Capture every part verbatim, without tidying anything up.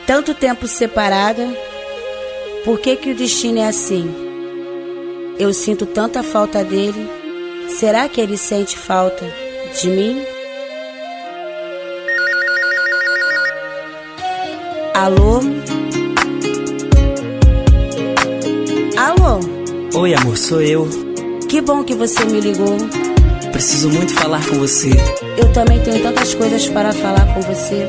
Tanto tempo separada, por que que o destino é assim? Eu sinto tanta falta dele, será que ele sente falta de mim? Alô? Alô? Oi, amor, sou eu. Que bom que você me ligou. Preciso muito falar com você. Eu também tenho tantas coisas para falar com você.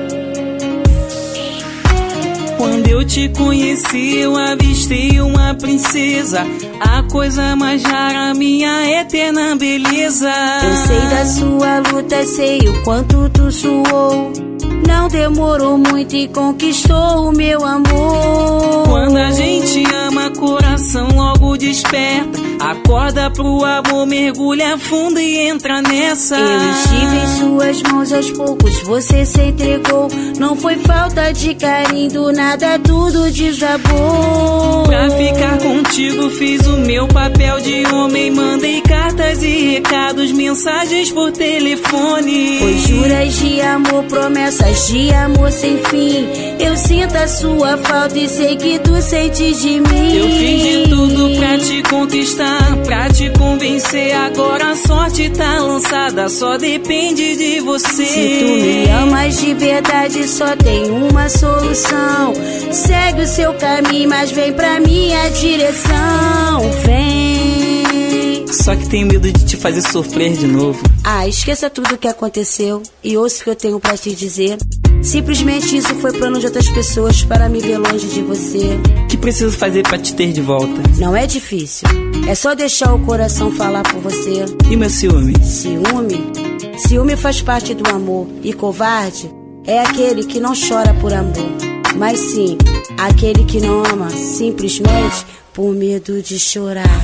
Quando eu te conheci, eu avistei uma princesa, a coisa mais rara, minha eterna beleza. Eu sei da sua luta, sei o quanto tu suou. Não demorou muito e conquistou o meu amor. Quando a gente ama, coração logo desperta. Acorda pro amor, mergulha fundo e entra nessa. Eu estive em suas mãos aos poucos, você se entregou. Não foi falta de carinho, do nada tudo desabou. Pra ficar contigo fiz o meu papel de homem. Mandei cartas e recados, mensagens por telefone. Foi juras de amor, promessas de amor sem fim. Eu sinto a sua falta e sei que tu sentes de mim. Eu fiz de tudo pra te conquistar, pra te convencer. Agora a sorte tá lançada, só depende de você. Se tu me amas de verdade, só tem uma solução. Segue o seu caminho, mas vem pra minha direção. Vem. Só que tenho medo de te fazer sofrer de novo. Ah, esqueça tudo o que aconteceu e ouça o que eu tenho pra te dizer. Simplesmente isso foi plano de outras pessoas para me ver longe de você. O que preciso fazer pra te ter de volta? Não é difícil, é só deixar o coração falar por você. E meu ciúme? Ciúme? Ciúme faz parte do amor. E covarde é aquele que não chora por amor, mas sim aquele que não ama simplesmente por medo de chorar.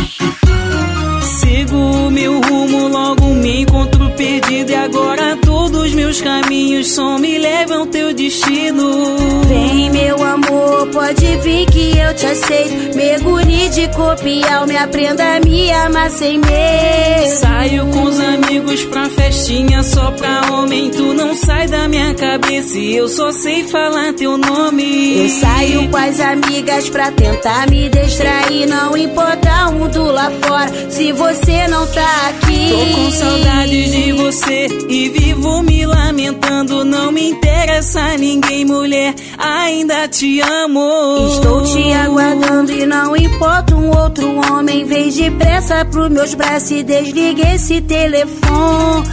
Sigo o meu rumo, logo me encontro perdido. E agora todos meus caminhos só me levam ao teu destino. Vem, meu amor, pode vir que eu te aceito. Mergulhe de corpo e alma, aprenda a me amar sem medo. Saio com os amigos pra festinha só pra homem. Tu não sai da minha cabeça e eu só sei falar teu nome. Eu saio com as amigas pra tentar me distrair. Não importa o mundo lá fora, se você não tá aqui. Tô com saudade de você e vivo me lamentando. Não me interessa ninguém, mulher, ainda te amo. Estou te aguardando e não importa um outro homem. Vem depressa pros meus braços e desligue esse telefone.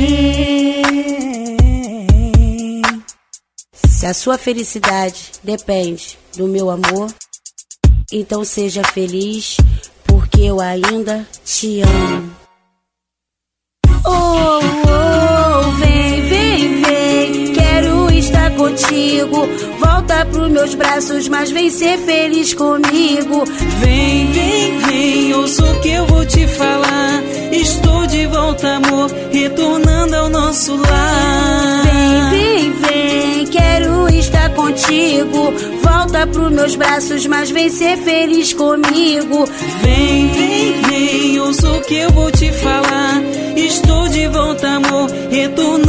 Se a sua felicidade depende do meu amor, então seja feliz, porque eu ainda te amo. Oh, oh, vem, vem, vem, quero estar contigo. Volta pros meus braços, mas vem ser feliz comigo. Vem, vem, vem, ouça o que eu vou te falar. Estou de volta, amor, retornando ao nosso lar. Vem, vem, vem, quero estar contigo. Volta pros meus braços, mas vem ser feliz comigo. Vem, vem, vem, ouça o que eu vou te falar. Estou de volta, amor, retornando